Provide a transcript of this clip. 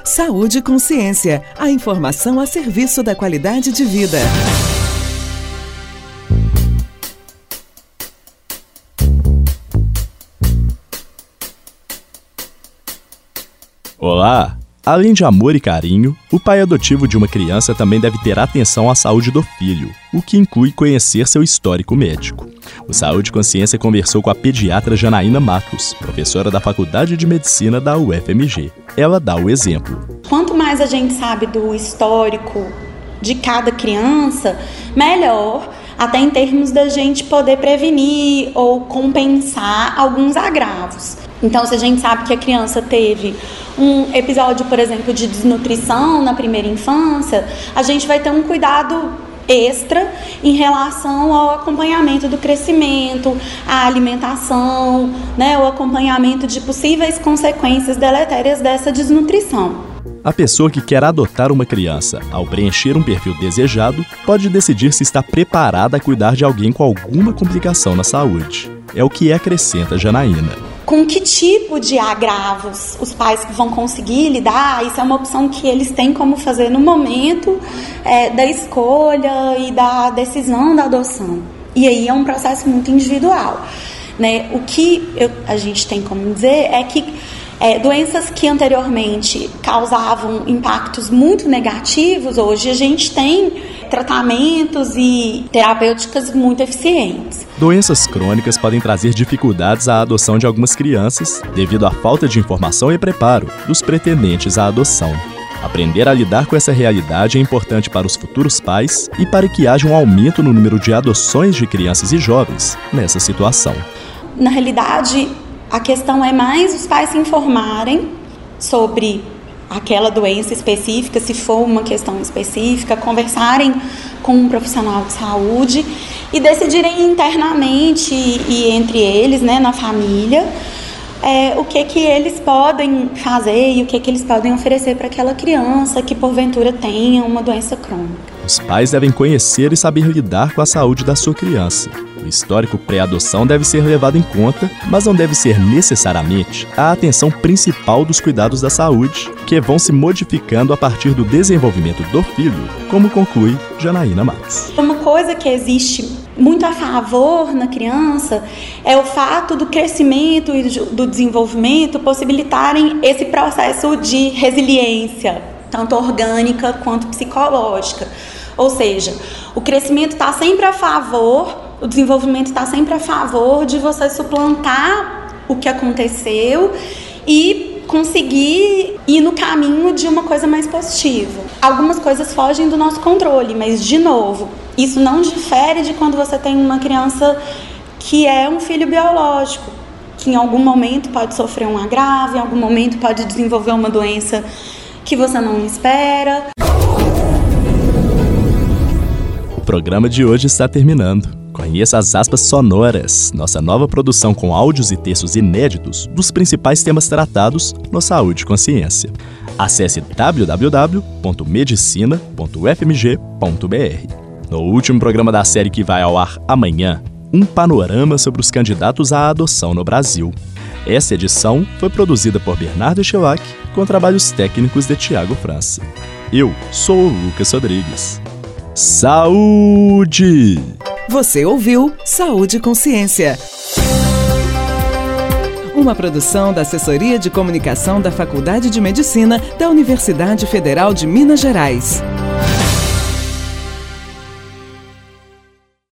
Saúde e Consciência, a informação a serviço da qualidade de vida. Olá! Além de amor e carinho, o pai adotivo de uma criança também deve ter atenção à saúde do filho, o que inclui conhecer seu histórico médico. O Saúde e Consciência conversou com a pediatra Janaína Matos, professora da Faculdade de Medicina da UFMG. Ela dá o exemplo. Quanto mais a gente sabe do histórico de cada criança, melhor, até em termos da gente poder prevenir ou compensar alguns agravos. Então, se a gente sabe que a criança teve um episódio, por exemplo, de desnutrição na primeira infância, a gente vai ter um cuidado extra em relação ao acompanhamento do crescimento, a alimentação, o acompanhamento de possíveis consequências deletérias dessa desnutrição. A pessoa que quer adotar uma criança, ao preencher um perfil desejado, pode decidir se está preparada a cuidar de alguém com alguma complicação na saúde. É o que acrescenta Janaína. Com que tipo de agravos os pais vão conseguir lidar? Isso é uma opção que eles têm como fazer no momento da escolha e da decisão da adoção. E aí é um processo muito individual, né? O que a gente tem como dizer é que doenças que anteriormente causavam impactos muito negativos, hoje a gente tem tratamentos e terapêuticas muito eficientes. Doenças crônicas podem trazer dificuldades à adoção de algumas crianças devido à falta de informação e preparo dos pretendentes à adoção. Aprender a lidar com essa realidade é importante para os futuros pais e para que haja um aumento no número de adoções de crianças e jovens nessa situação. Na realidade, a questão é mais os pais se informarem sobre aquela doença específica, se for uma questão específica, conversarem com um profissional de saúde e decidirem internamente e entre eles, na família, o que eles podem fazer e o que eles podem oferecer para aquela criança que porventura tenha uma doença crônica. Os pais devem conhecer e saber lidar com a saúde da sua criança. O histórico pré-adoção deve ser levado em conta, mas não deve ser necessariamente a atenção principal dos cuidados da saúde, que vão se modificando a partir do desenvolvimento do filho, como conclui Janaína Matos. Uma coisa que existe muito a favor na criança é o fato do crescimento e do desenvolvimento possibilitarem esse processo de resiliência, tanto orgânica quanto psicológica. Ou seja, o crescimento está sempre a favor, o desenvolvimento está sempre a favor de você suplantar o que aconteceu e conseguir ir no caminho de uma coisa mais positiva. Algumas coisas fogem do nosso controle, mas, de novo, isso não difere de quando você tem uma criança que é um filho biológico, que em algum momento pode sofrer um agravo, em algum momento pode desenvolver uma doença que você não espera. O programa de hoje está terminando. Conheça as aspas sonoras, nossa nova produção com áudios e textos inéditos dos principais temas tratados no Saúde e Consciência. Acesse www.medicina.ufmg.br. No último programa da série que vai ao ar amanhã, um panorama sobre os candidatos à adoção no Brasil. Essa edição foi produzida por Bernardo Echevac, com trabalhos técnicos de Tiago França. Eu sou o Lucas Rodrigues. Saúde! Você ouviu Saúde e Consciência. Uma produção da Assessoria de Comunicação da Faculdade de Medicina da Universidade Federal de Minas Gerais.